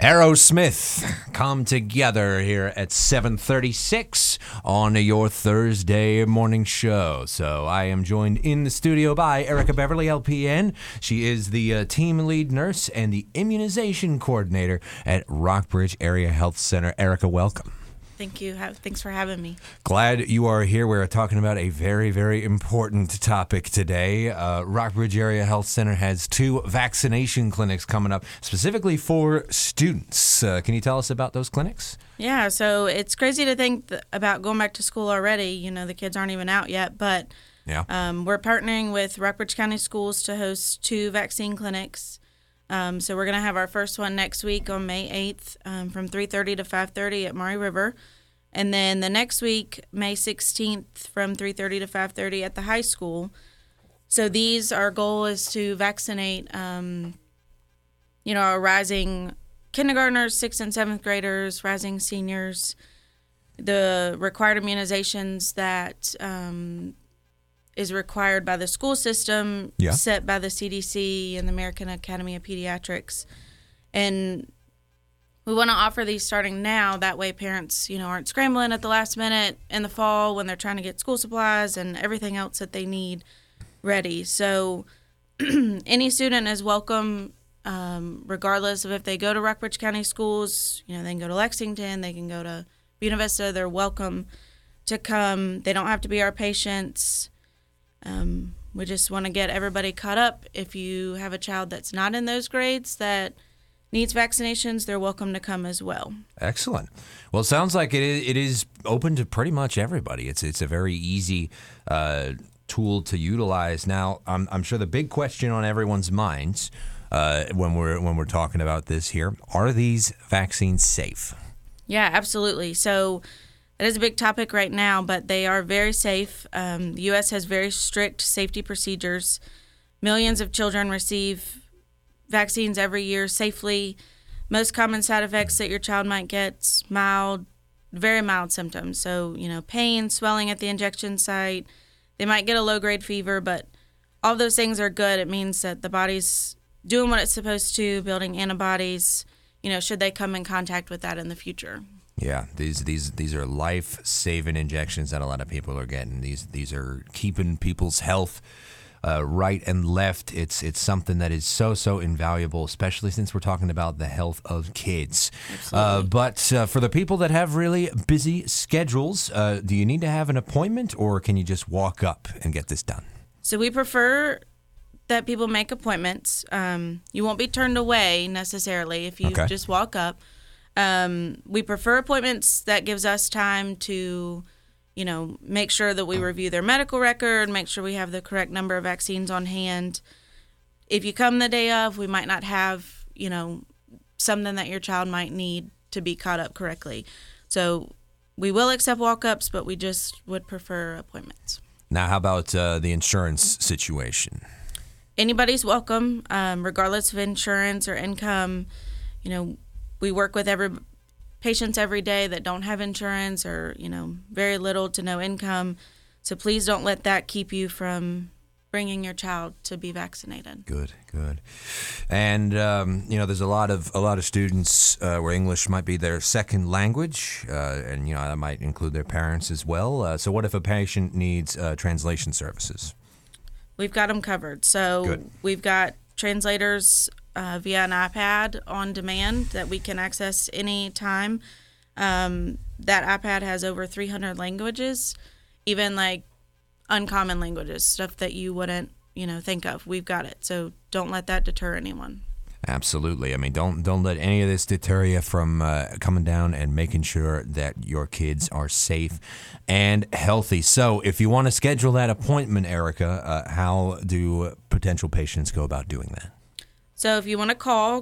Aerosmith come together here at 7:36 on your Thursday morning show. So I am joined in the studio by Erica Beverly, LPN. She is the team lead nurse and the immunization coordinator at Rockbridge Area Health Center. Erica, welcome. Thank you. Thanks for having me. Glad you are here. We're talking about a very, very important topic today. Rockbridge Area Health Center has 2 vaccination clinics coming up specifically for students. Can you tell us about those clinics? Yeah, so it's crazy to think about going back to school already. You know, the kids aren't even out yet, but we're partnering with Rockbridge County Schools to host 2 vaccine clinics. So we're going to have our first one next week on May 8th from 3:30 to 5:30 at Maury River. And then the next week, May 16th from 3:30 to 5:30 at the high school. So our goal is to vaccinate, our rising kindergartners, 6th and 7th graders, rising seniors, the required immunizations that is required by the school system, set by the CDC and the American Academy of Pediatrics. And we want to offer these starting now. That way parents, aren't scrambling at the last minute in the fall when they're trying to get school supplies and everything else that they need ready. So any student is welcome, regardless of if they go to Rockbridge County Schools. They can go to Lexington, they can go to Buena Vista. They're welcome to come. They don't have to be our patients. We just want to get everybody caught up. If you have a child that's not in those grades that needs vaccinations, they're welcome to come as well. Excellent. Well, it sounds like it is open to pretty much everybody. It's a very easy tool to utilize. Now, I'm sure the big question on everyone's minds when we're talking about this here, are these vaccines safe? Yeah, absolutely. So that is a big topic right now, but they are very safe. The U.S. has very strict safety procedures. Millions of children receive vaccines every year safely. Most common side effects that your child might get, mild, very mild symptoms. So, pain, swelling at the injection site. They might get a low-grade fever, but all those things are good. It means that the body's doing what it's supposed to, building antibodies, should they come in contact with that in the future. Yeah, these are life-saving injections that a lot of people are getting. These are keeping people's health right and left. It's something that is so invaluable, especially since we're talking about the health of kids. But for the people that have really busy schedules, do you need to have an appointment, or can you just walk up and get this done? So we prefer that people make appointments. You won't be turned away necessarily if you just walk up. We prefer appointments. That gives us time to, make sure that we review their medical record, make sure we have the correct number of vaccines on hand. If you come the day of, we might not have, something that your child might need to be caught up correctly. So we will accept walk-ups, but we just would prefer appointments. Now, how about the insurance situation? Anybody's welcome, regardless of insurance or income. We work with patients every day that don't have insurance or, very little to no income. So please don't let that keep you from bringing your child to be vaccinated. Good. And, there's a lot of students where English might be their second language, and, that might include their parents as well. So what if a patient needs translation services? We've got them covered. So we've got translators via an iPad on demand that we can access any time. That iPad has over 300 languages, even like uncommon languages, stuff that you wouldn't, think of. We've got it. So don't let that deter anyone. Absolutely. I mean, don't let any of this deter you from coming down and making sure that your kids are safe and healthy. So if you want to schedule that appointment, Erica, how do potential patients go about doing that? So if you want to call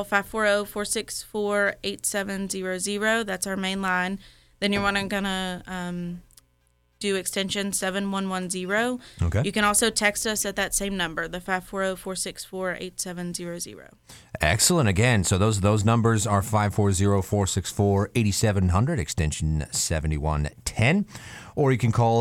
540-464-8700. That's our main line. Then you're going to do extension 7110. Okay. You can also text us at that same number, the 540-464-8700. Excellent. Again, so those numbers are 540-464-8700, extension 7110. Or you can call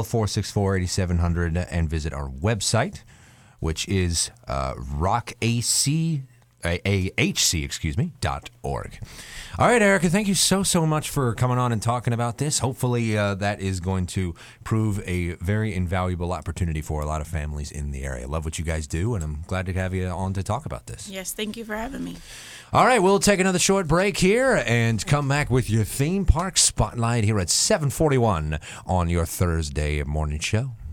464-8700 and visit our website, which is rockac ahc.org. All right, Erica, thank you so much for coming on and talking about this. Hopefully that is going to prove a very invaluable opportunity for a lot of families in the area. Love what you guys do, and I'm glad to have you on to talk about this. Yes, thank you for having me. All right, we'll take another short break here and come back with your theme park spotlight here at 7:41 on your Thursday morning show.